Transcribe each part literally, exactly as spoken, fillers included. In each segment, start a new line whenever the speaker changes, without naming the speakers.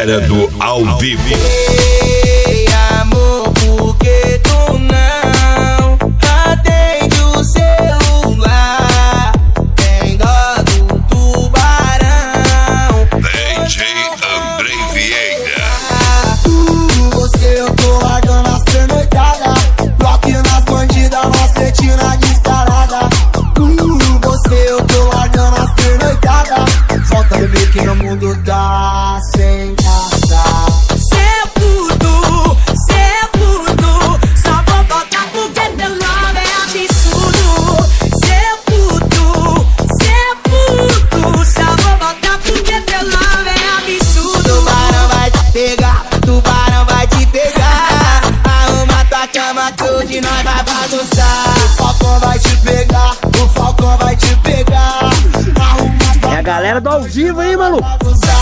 Galera do Ao Vivo.
Ei, amor, por que tu não atende o celular? Tem dó do tubarão.
D J Andrei Vieira.
Uh, você eu tô largando as pernoitadas, bloque nas bandidas, nas cretinas descarada. Uh, você eu tô largando as pernoitadas, volta bebê que no mundo tá sem graça.
Cê puto, cê puto, só vou botar porque teu nome é absurdo. Cê puto, cê puto, só vou botar porque teu nome é absurdo.
Tubarão vai te pegar, tubarão vai te pegar. Arruma tua cama que hoje nós vai bagunçar. O falcão vai te pegar, o falcão vai te pegar. Arruma tua
É a galera do Ao Vivo, hein, maluco?
bagunçar.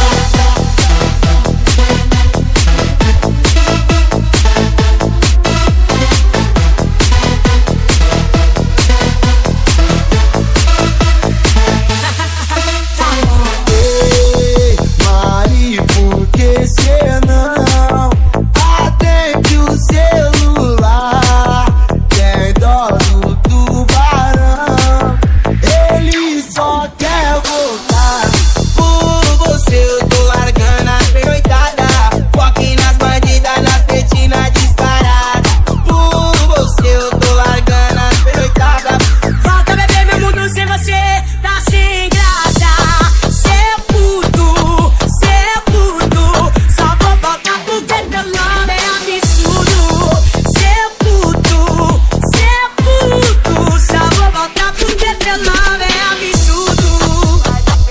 Ei, Mari, por que cê não atende o celular? Tem dó do tubarão, ele só quer voltar. Por você eu tô largando as pernoitadas, foque nas bandidas, nas petinas descaradas. Por você eu tô largando as pernoitadas.
Volta bebê, meu mundo sem você tá sem graça. Cê puto, cê puto, só vou botar porque teu nome é absurdo. Cê puto, cê puto, só vou botar porque teu nome é absurdo.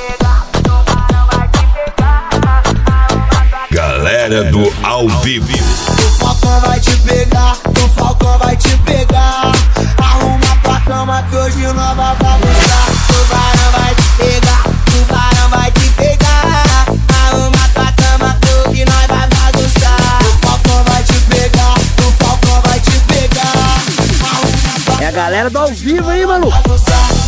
Galera do Ao Vivo.
O falcão vai te pegar, o falcão vai te pegar. Arruma pra cama que hoje nós vai bagunçar. Tubarão vai te pegar, tubarão vai te pegar. Arruma pra cama que hoje nós vai bagunçar. O falcão vai te pegar, o falcão vai te pegar. Arruma pra
É a galera do Ao Vivo, hein, maluco?
bagunçar.